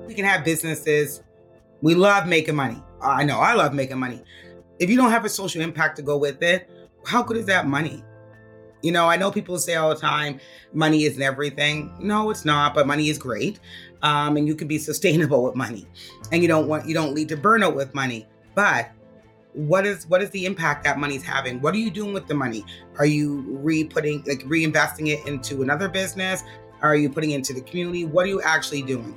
We can have businesses. We love making money. I know I love making money. If you don't have a social impact to go with it, how good is that money? I know people say all the time, money isn't everything. No, it's not, but money is great. And you can be sustainable with money. And you don't lead to burnout with money. But what is the impact that money's having? What are you doing with the money? Are you reinvesting it into another business? Are you putting it into the community? What are you actually doing?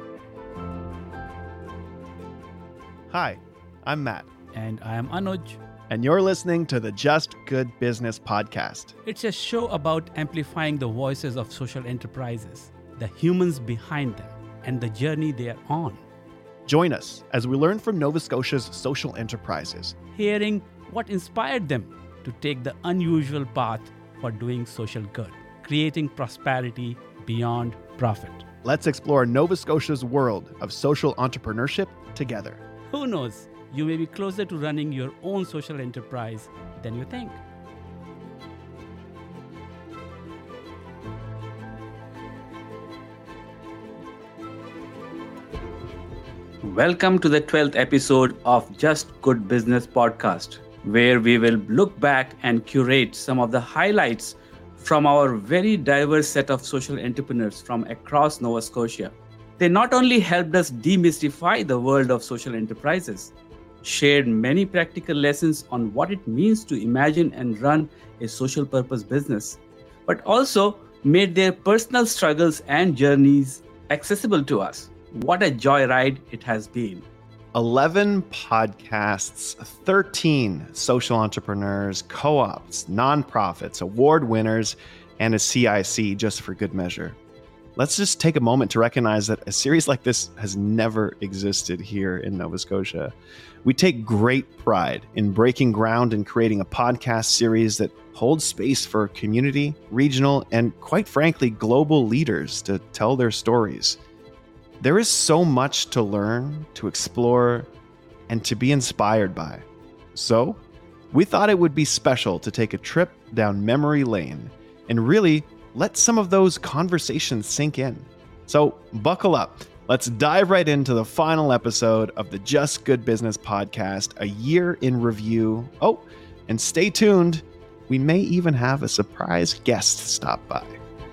Hi, I'm Matt. And I am Anuj. And you're listening to the Just Good Business podcast. It's a show about amplifying the voices of social enterprises, the humans behind them, and the journey they are on. Join us as we learn from Nova Scotia's social enterprises, hearing what inspired them to take the unusual path for doing social good, creating prosperity beyond profit. Let's explore Nova Scotia's world of social entrepreneurship together. Who knows? You may be closer to running your own social enterprise than you think. Welcome to the 12th episode of Just Good Business podcast, where we will look back and curate some of the highlights from our very diverse set of social entrepreneurs from across Nova Scotia. They not only helped us demystify the world of social enterprises, shared many practical lessons on what it means to imagine and run a social purpose business, but also made their personal struggles and journeys accessible to us. What a joyride it has been. 11 podcasts, 13 social entrepreneurs, co-ops, nonprofits, award winners, and a CIC, just for good measure. Let's just take a moment to recognize that a series like this has never existed here in Nova Scotia. We take great pride in breaking ground and creating a podcast series that holds space for community, regional, and quite frankly, global leaders to tell their stories. There is so much to learn, to explore, and to be inspired by. So, we thought it would be special to take a trip down memory lane and really let some of those conversations sink in. So, buckle up. Let's dive right into the final episode of the Just Good Business podcast, a year in review. Oh, and stay tuned. We may even have a surprise guest stop by.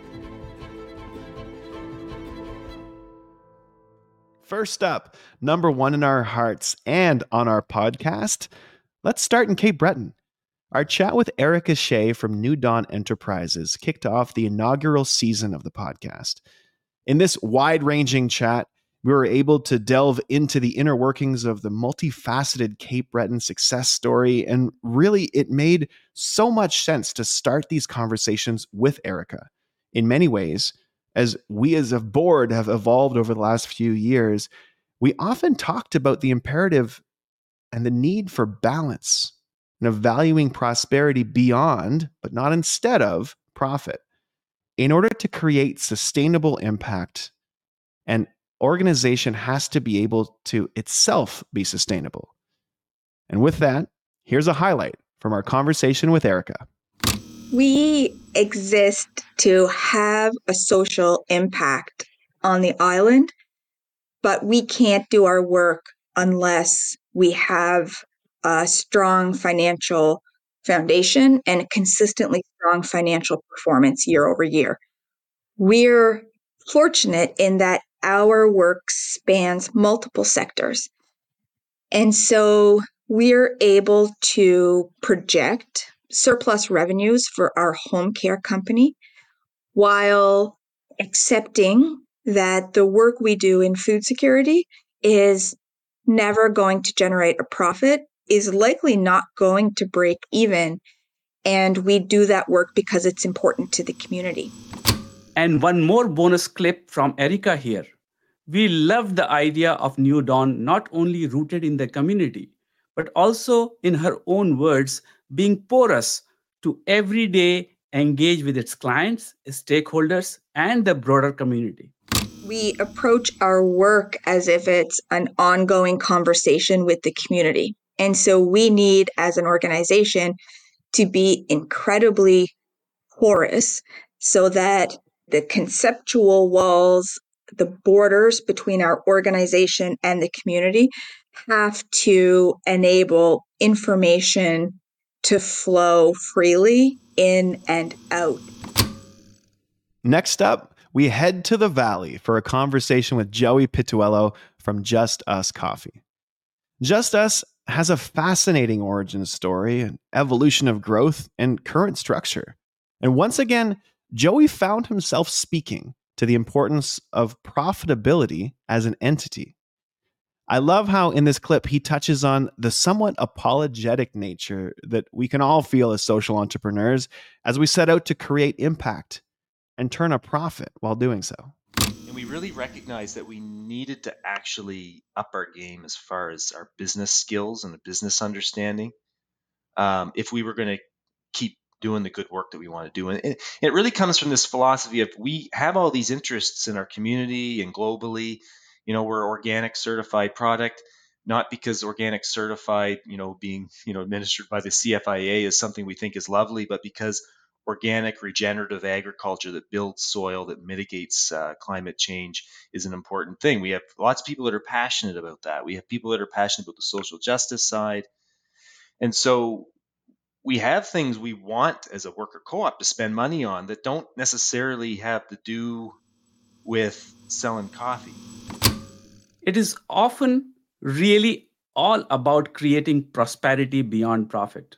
First up, number one in our hearts and on our podcast, let's start in Cape Breton. Our chat with Erica Shea from New Dawn Enterprises kicked off the inaugural season of the podcast. In this wide-ranging chat, we were able to delve into the inner workings of the multifaceted Cape Breton success story, and really it made so much sense to start these conversations with Erica. In many ways, as we as a board have evolved over the last few years, we often talked about the imperative and the need for balance and of valuing prosperity beyond, but not instead of, profit. In order to create sustainable impact, an organization has to be able to itself be sustainable. And with that, here's a highlight from our conversation with Erica. We exist to have a social impact on the island, but we can't do our work unless we have a strong financial foundation and a consistently strong financial performance year over year. We're fortunate in that our work spans multiple sectors. And so we're able to project surplus revenues for our home care company while accepting that the work we do in food security is never going to generate a profit, is likely not going to break even, and we do that work because it's important to the community. And one more bonus clip from Erica here. We love the idea of New Dawn not only rooted in the community, but also, in her own words, being porous to every day engage with its clients, stakeholders, and the broader community. We approach our work as if it's an ongoing conversation with the community. And so we need, as an organization, to be incredibly porous so that the conceptual walls the borders between our organization and the community have to enable information to flow freely in and out. Next up, we head to the Valley for a conversation with Joey Pituello from Just Us Coffee. Just Us has a fascinating origin story, an evolution of growth, and current structure. And once again, Joey found himself speaking to the importance of profitability as an entity. I love how in this clip he touches on the somewhat apologetic nature that we can all feel as social entrepreneurs as we set out to create impact and turn a profit while doing so. And we really recognized that we needed to actually up our game as far as our business skills and the business understanding if we were going to keep doing the good work that we want to do. And it really comes from this philosophy of we have all these interests in our community and globally. We're organic certified product, not because organic certified, being, administered by the CFIA is something we think is lovely, but because organic regenerative agriculture that builds soil, that mitigates climate change is an important thing. We have lots of people that are passionate about that. We have people that are passionate about the social justice side. And so we have things we want as a worker co-op to spend money on that don't necessarily have to do with selling coffee. It is often really all about creating prosperity beyond profit.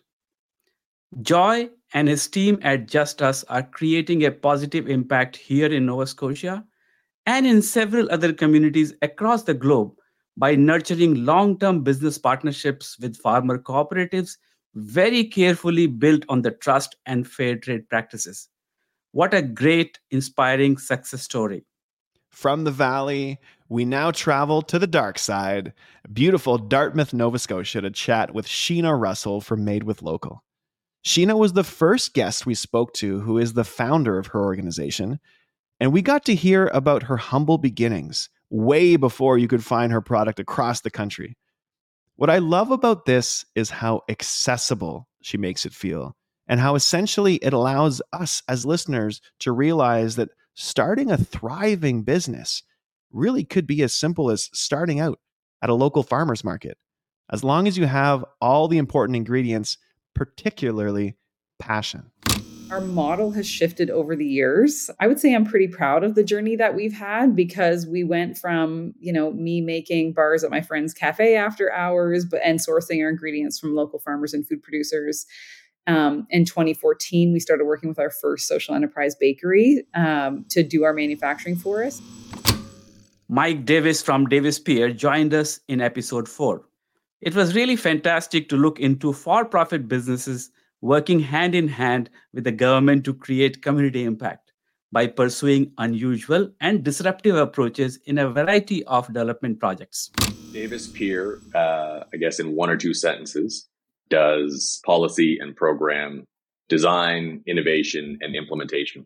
Joy and his team at Just Us are creating a positive impact here in Nova Scotia and in several other communities across the globe by nurturing long-term business partnerships with farmer cooperatives very carefully built on the trust and fair trade practices. What a great, inspiring success story. From the Valley, we now travel to the dark side, beautiful Dartmouth, Nova Scotia, to chat with Sheena Russell from Made with Local. Sheena was the first guest we spoke to who is the founder of her organization, and we got to hear about her humble beginnings way before you could find her product across the country. What I love about this is how accessible she makes it feel, and how essentially it allows us as listeners to realize that starting a thriving business really could be as simple as starting out at a local farmer's market, as long as you have all the important ingredients, particularly passion. Our model has shifted over the years. I would say I'm pretty proud of the journey that we've had because we went from, me making bars at my friend's cafe after hours, and sourcing our ingredients from local farmers and food producers. In 2014, we started working with our first social enterprise bakery to do our manufacturing for us. Mike Davis from Davis Pierre joined us in episode 4. It was really fantastic to look into for-profit businesses working hand in hand with the government to create community impact by pursuing unusual and disruptive approaches in a variety of development projects. Davis Pierre, I guess in one or two sentences, does policy and program design, innovation, and implementation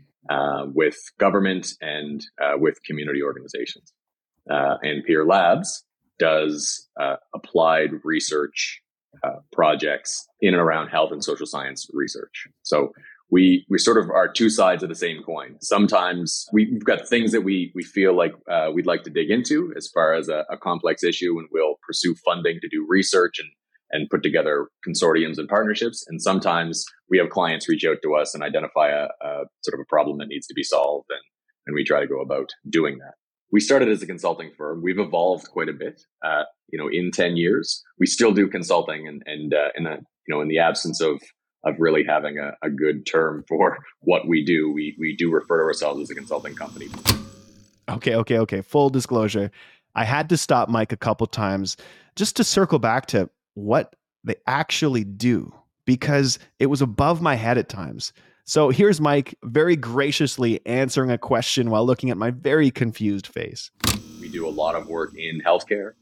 with government and with community organizations. And Pierre Labs does applied research projects in and around health and social science research. So we sort of are two sides of the same coin. Sometimes we've got things that we feel like we'd like to dig into as far as a complex issue, and we'll pursue funding to do research and put together consortiums and partnerships. And sometimes we have clients reach out to us and identify a sort of a problem that needs to be solved, and we try to go about doing that. We started as a consulting firm. We've evolved quite a bit. In 10 years, we still do consulting, and in the absence of really having a good term for what we do, we do refer to ourselves as a consulting company. Okay. Full disclosure. I had to stop Mike a couple times just to circle back to what they actually do, because it was above my head at times. So here's Mike very graciously answering a question while looking at my very confused face. We do a lot of work in healthcare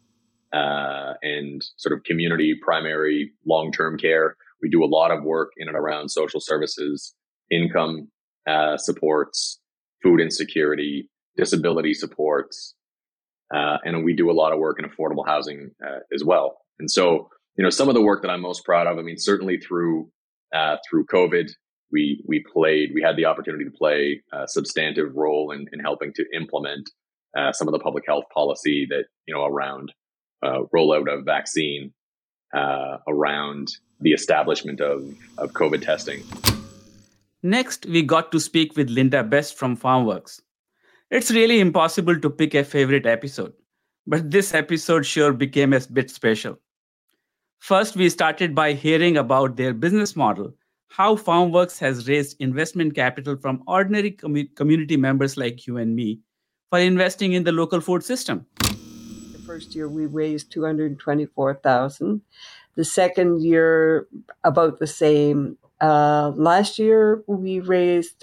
and sort of community, primary, long-term care. We do a lot of work in and around social services, income supports, food insecurity, disability supports, and we do a lot of work in affordable housing as well. And so, some of the work that I'm most proud of, certainly through COVID, we had the opportunity to play a substantive role in helping to implement some of the public health policy that, around rollout of vaccine, around the establishment of COVID testing. Next, we got to speak with Linda Best from FarmWorks. It's really impossible to pick a favorite episode, but this episode sure became a bit special. First, we started by hearing about their business model, how FarmWorks has raised investment capital from ordinary community members like you and me for investing in the local food system. The first year we raised $224,000. The second year, about the same. Last year we raised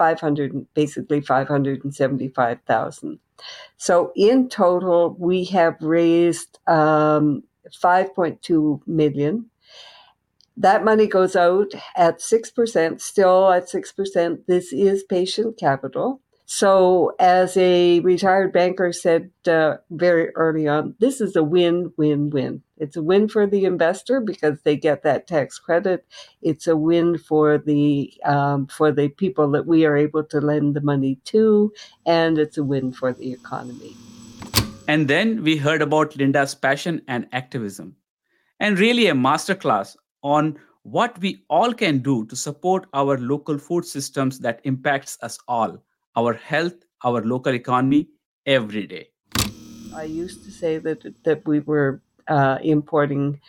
$575,000. So in total, we have raised $5.2 million. That money goes out at 6%, still at 6%. This is patient capital. So as a retired banker said very early on, this is a win-win-win. It's a win for the investor because they get that tax credit. It's a win for the people that we are able to lend the money to, and it's a win for the economy. And then we heard about Linda's passion and activism, and really a masterclass on what we all can do to support our local food systems that impacts us all, our health, our local economy, every day. I used to say that we were importing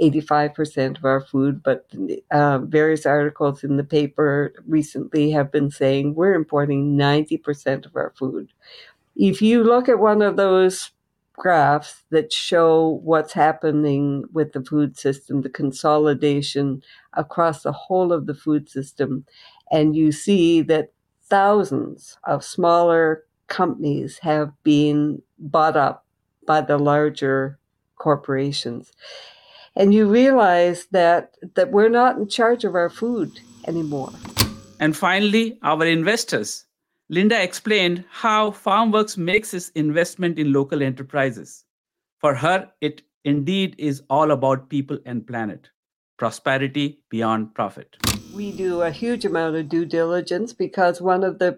85% of our food, but various articles in the paper recently have been saying we're importing 90% of our food. If you look at one of those graphs that show what's happening with the food system, the consolidation across the whole of the food system, and you see that thousands of smaller companies have been bought up by the larger corporations. And you realize that we're not in charge of our food anymore. And finally, our investors. Linda explained how FarmWorks makes its investment in local enterprises. For her, it indeed is all about people and planet. Prosperity beyond profit. We do a huge amount of due diligence because one of the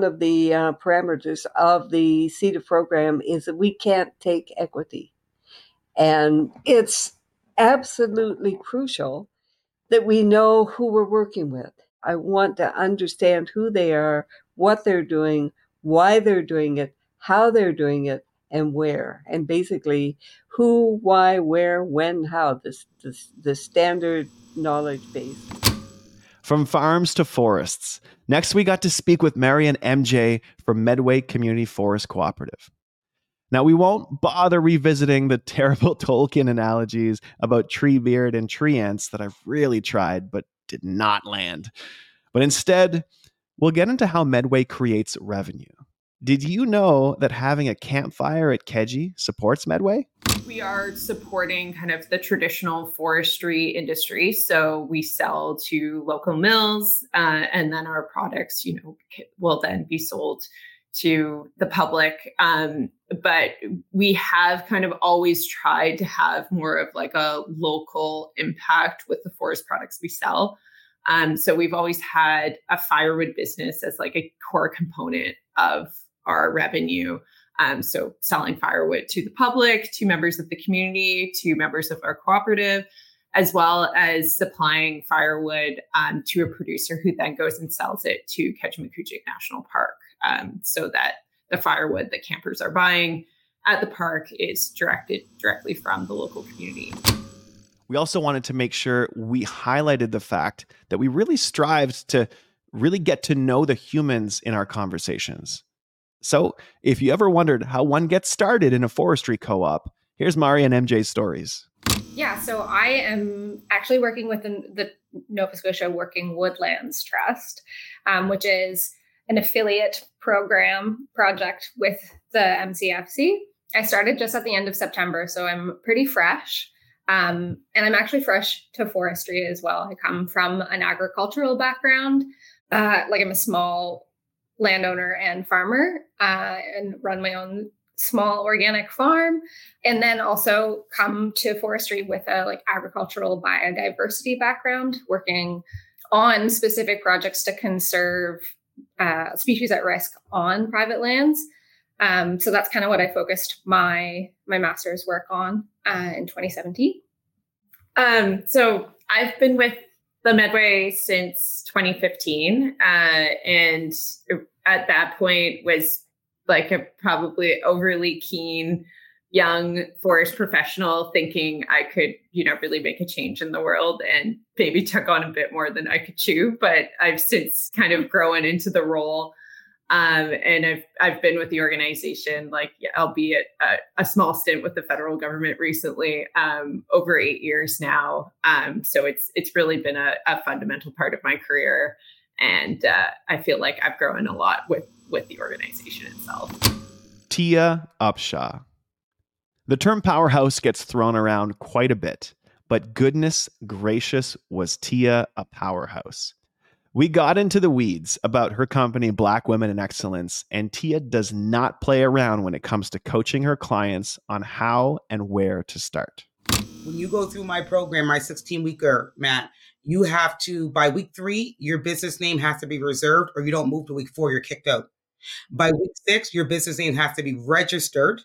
parameters of the CETA program is that we can't take equity. And it's absolutely crucial that we know who we're working with. I want to understand who they are, what they're doing, why they're doing it, how they're doing it, and where. And basically, who, why, where, when, how, the standard knowledge base. From farms to forests. Next, we got to speak with Mary and MJ from Medway Community Forest Cooperative. Now, we won't bother revisiting the terrible Tolkien analogies about tree beard and tree ants that I've really tried but did not land. But instead, we'll get into how Medway creates revenue. Did you know that having a campfire at Keji supports Medway? We are supporting kind of the traditional forestry industry. So we sell to local mills, and then our products, will then be sold to the public. But we have kind of always tried to have more of like a local impact with the forest products we sell. So we've always had a firewood business as like a core component of our revenue. So selling firewood to the public, to members of the community, to members of our cooperative, as well as supplying firewood to a producer who then goes and sells it to Kejimkujik National Park, so that the firewood that campers are buying at the park is directed directly from the local community. We also wanted to make sure we highlighted the fact that we really strived to really get to know the humans in our conversations. So if you ever wondered how one gets started in a forestry co-op, here's Mari and MJ's stories. Yeah, so I am actually working with the Nova Scotia Working Woodlands Trust, which is an affiliate project with the MCFC. I started just at the end of September, so I'm pretty fresh. And I'm actually fresh to forestry as well. I come from an agricultural background. I'm a small landowner and farmer, and run my own small organic farm, and then also come to forestry with a agricultural biodiversity background, working on specific projects to conserve species at risk on private lands. So that's kind of what I focused my master's work on in 2017. So I've been with the Medway since 2015, and at that point was like a probably overly keen young forest professional thinking I could, really make a change in the world, and maybe took on a bit more than I could chew. But I've since kind of grown into the role. And I've been with the organization, albeit a small stint with the federal government recently, over 8 years now. So it's really been a fundamental part of my career, and I feel like I've grown a lot with the organization itself. Tia Upshaw. The term powerhouse gets thrown around quite a bit, but goodness gracious, was Tia a powerhouse. We got into the weeds about her company, Black Women in Excellence, and Tia does not play around when it comes to coaching her clients on how and where to start. When you go through my program, my 16-weeker, Matt, you have to, by week 3, your business name has to be reserved, or you don't move to week 4, you're kicked out. By week 6, your business name has to be registered.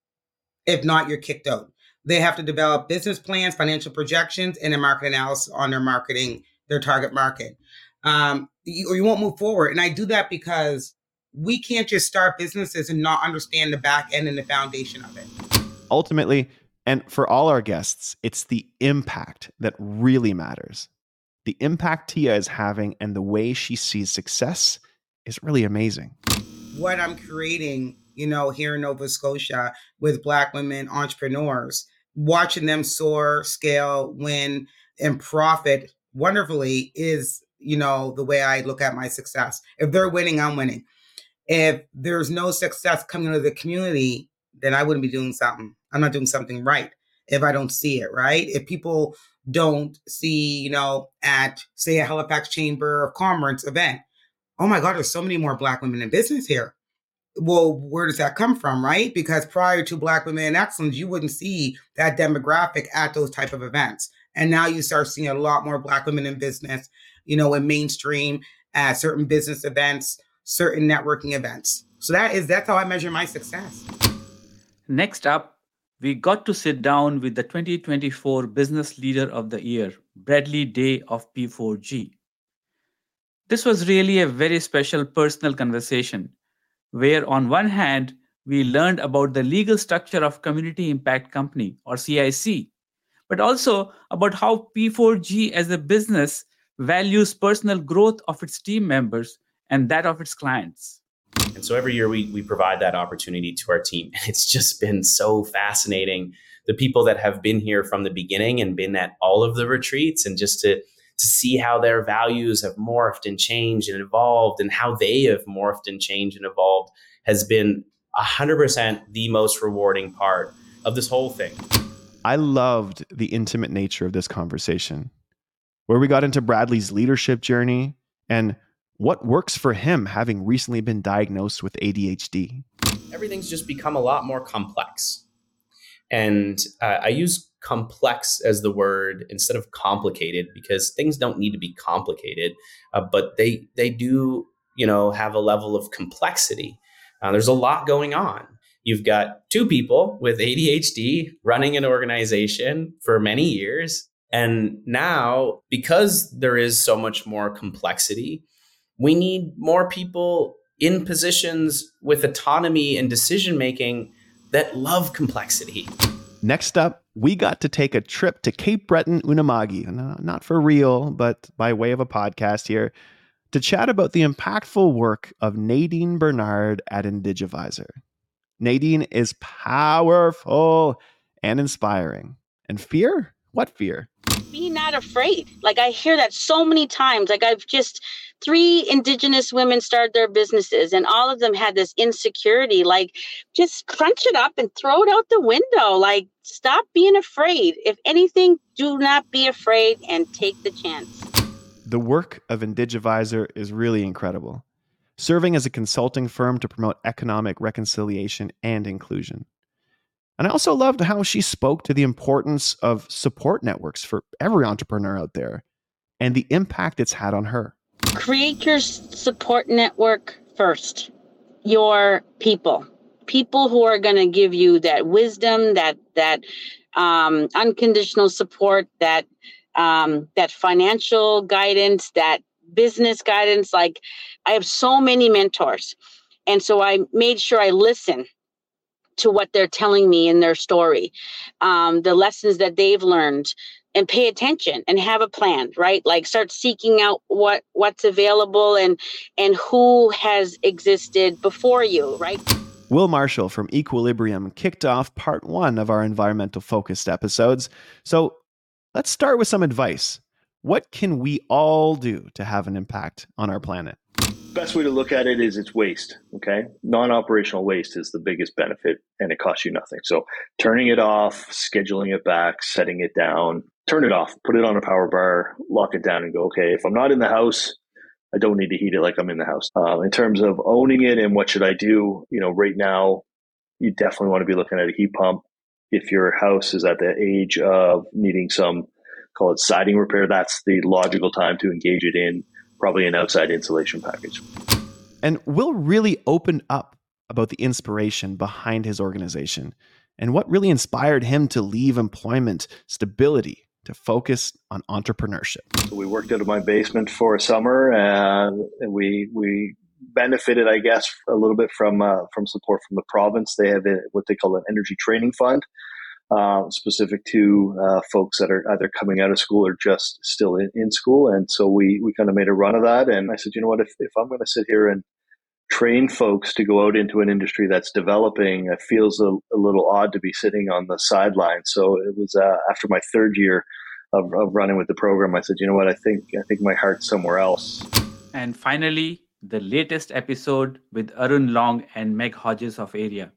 If not, you're kicked out. They have to develop business plans, financial projections, and a market analysis on their marketing, their target market. Or you won't move forward. And I do that because we can't just start businesses and not understand the back end and the foundation of it. Ultimately, and for all our guests, it's the impact that really matters. The impact Tia is having and the way she sees success is really amazing. What I'm creating, here in Nova Scotia with Black women entrepreneurs, watching them soar, scale, win, and profit wonderfully is, the way I look at my success. If they're winning, I'm winning. If there's no success coming into the community, then I wouldn't be doing something. I'm not doing something right if I don't see it, right? If people don't see, at, say, a Halifax Chamber of Commerce event, oh my God, there's so many more Black women in business here. Well, where does that come from, right? Because prior to Black Women in Excellence, you wouldn't see that demographic at those type of events. And now you start seeing a lot more Black women in business, in mainstream, at certain business events, certain networking events. So that's how I measure my success. Next up, we got to sit down with the 2024 Business Leader of the Year, Bradley Day of P4G. This was really a very special personal conversation, where on one hand, we learned about the legal structure of Community Impact Company, or CIC, but also about how P4G as a business values personal growth of its team members and that of its clients. And so every year we provide that opportunity to our team. And it's just been so fascinating. The people that have been here from the beginning and been at all of the retreats, and just to see how their values have morphed and changed and evolved, and how they have morphed and changed and evolved, has been 100% the most rewarding part of this whole thing. I loved the intimate nature of this conversation, where we got into Bradley's leadership journey and what works for him, having recently been diagnosed with ADHD. Everything's just become a lot more complex. And I use complex as the word instead of complicated, because things don't need to be complicated, but they do, have a level of complexity. There's a lot going on. You've got 2 people with ADHD running an organization for many years. And now, because there is so much more complexity, we need more people in positions with autonomy and decision-making that love complexity. Next up, we got to take a trip to Cape Breton, Unama'ki, not for real, but by way of a podcast here, to chat about the impactful work of Nadine Bernard at Indigivisor. Nadine is powerful and inspiring. And fear? What fear? Be not afraid. I hear that so many times. I've just 3 Indigenous women started their businesses, and all of them had this insecurity. Just crunch it up and throw it out the window. Stop being afraid. If anything, do not be afraid and take the chance. The work of Indigivisor is really incredible, serving as a consulting firm to promote economic reconciliation and inclusion. And I also loved how she spoke to the importance of support networks for every entrepreneur out there and the impact it's had on her. Create your support network first, your people. people who are going to give you that wisdom, that unconditional support, that financial guidance, that business guidance. Like, I have so many mentors. And so I made sure I listen to what they're telling me in their story, the lessons that they've learned, and pay attention and have a plan, right? Like, start seeking out what's available and who has existed before you, right? Will Marshall from Equilibrium kicked off part 1 of our environmental focused episodes. So let's start with some advice. What can we all do to have an impact on our planet? Best way to look at it is it's waste, okay? Non-operational waste is the biggest benefit, and it costs you nothing. So turning it off, scheduling it back, setting it down, turn it off, put it on a power bar, lock it down and go, okay, if I'm not in the house, I don't need to heat it like I'm in the house. In terms of owning it and what should I do, right now, you definitely want to be looking at a heat pump. If your house is at the age of needing some, call it siding repair, that's the logical time to engage it in probably an outside insulation package. And Will really opened up about the inspiration behind his organization and what really inspired him to leave employment stability to focus on entrepreneurship. So we worked out of my basement for a summer, and we benefited, I guess, a little bit from support from the province. They have what they call an energy training fund, specific to folks that are either coming out of school or just still in school. And so we kind of made a run of that. And I said, you know what, if I'm going to sit here and train folks to go out into an industry that's developing, it feels a little odd to be sitting on the sidelines. So it was after my third year of running with the program, I said, you know what, I think my heart's somewhere else. And finally, the latest episode with Arun Long and Meg Hodges of Area.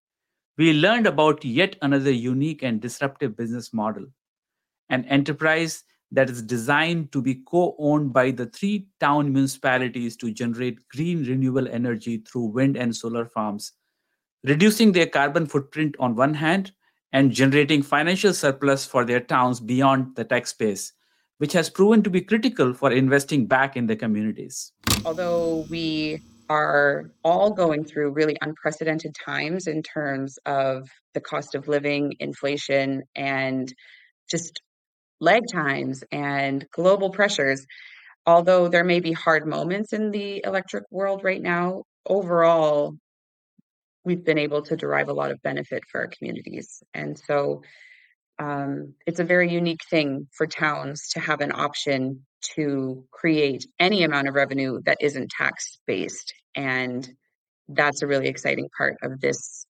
We learned about yet another unique and disruptive business model, an enterprise that is designed to be co-owned by the 3 town municipalities to generate green renewable energy through wind and solar farms, reducing their carbon footprint on one hand and generating financial surplus for their towns beyond the tech space, which has proven to be critical for investing back in the communities. Although we are all going through really unprecedented times in terms of the cost of living, inflation, and just lag times and global pressures. Although there may be hard moments in the electric world right now, overall, we've been able to derive a lot of benefit for our communities. And so it's a very unique thing for towns to have an option to create any amount of revenue that isn't tax-based. And that's a really exciting part of this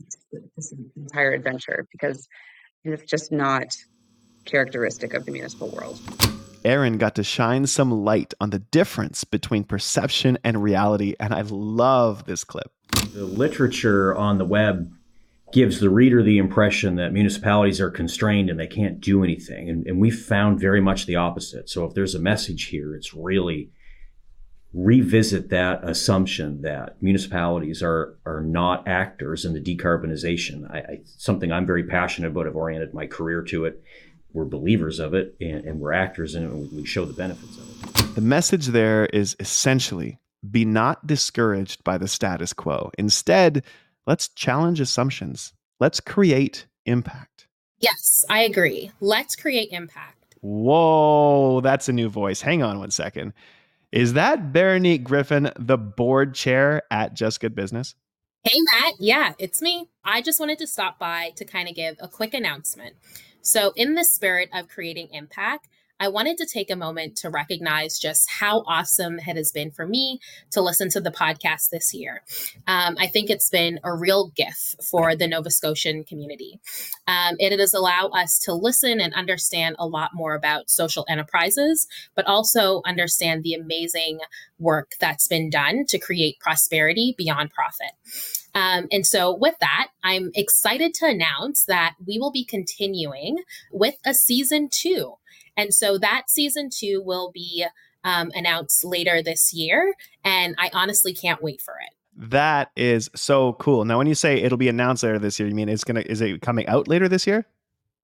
entire adventure, because it's just not characteristic of the municipal world. Aaron got to shine some light on the difference between perception and reality, and I love this clip. The literature on the web gives the reader the impression that municipalities are constrained and they can't do anything. And we found very much the opposite. So if there's a message here, it's really revisit that assumption that municipalities are not actors in the decarbonization. Something I'm very passionate about. I've oriented my career to it. We're believers of it, and we're actors in it, and we show the benefits of it. The message there is essentially, be not discouraged by the status quo. Instead, let's challenge assumptions. Let's create impact. Yes, I agree. Let's create impact. Whoa, that's a new voice. Hang on one second. Is that Veronique Griffin, the board chair at Just Good Business? Hey, Matt. Yeah, it's me. I just wanted to stop by to kind of give a quick announcement. So in the spirit of creating impact, I wanted to take a moment to recognize just how awesome it has been for me to listen to the podcast this year. I think it's been a real gift for the Nova Scotian community. It has allowed us to listen and understand a lot more about social enterprises, but also understand the amazing work that's been done to create prosperity beyond profit. And so with that, I'm excited to announce that we will be continuing with a season 2. And so that season 2 will be announced later this year. And I honestly can't wait for it. That is so cool. Now, when you say it'll be announced later this year, you mean is it coming out later this year?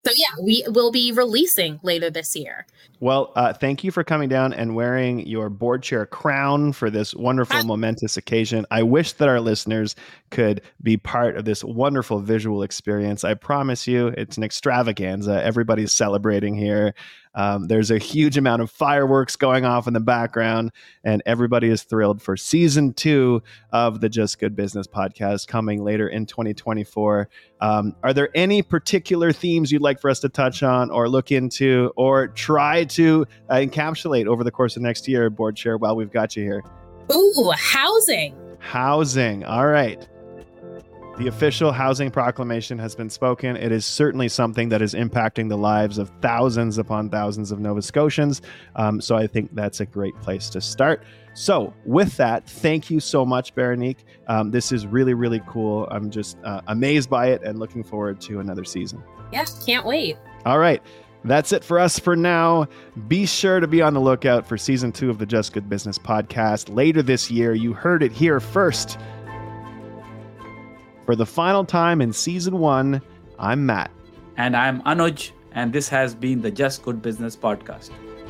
So yeah, we will be releasing later this year. Well, thank you for coming down and wearing your board chair crown for this wonderful, momentous occasion. I wish that our listeners could be part of this wonderful visual experience. I promise you, it's an extravaganza. Everybody's celebrating here. There's a huge amount of fireworks going off in the background, and everybody is thrilled for season 2 of the Just Good Business podcast coming later in 2024. Are there any particular themes you'd like for us to touch on or look into or try to encapsulate over the course of next year, Board Chair, while we've got you here? Ooh, housing. Housing. All right. The official housing proclamation has been spoken. It is certainly something that is impacting the lives of thousands upon thousands of Nova Scotians. So I think that's a great place to start. So with that, thank you so much, Veronique. This is really, really cool. I'm just amazed by it and looking forward to another season. Yeah, can't wait. All right. That's it for us for now. Be sure to be on the lookout for season 2 of the Just Good Business podcast later this year. You heard it here first. For the final time in season 1, I'm Matt. And I'm Anuj, and this has been the Just Good Business podcast.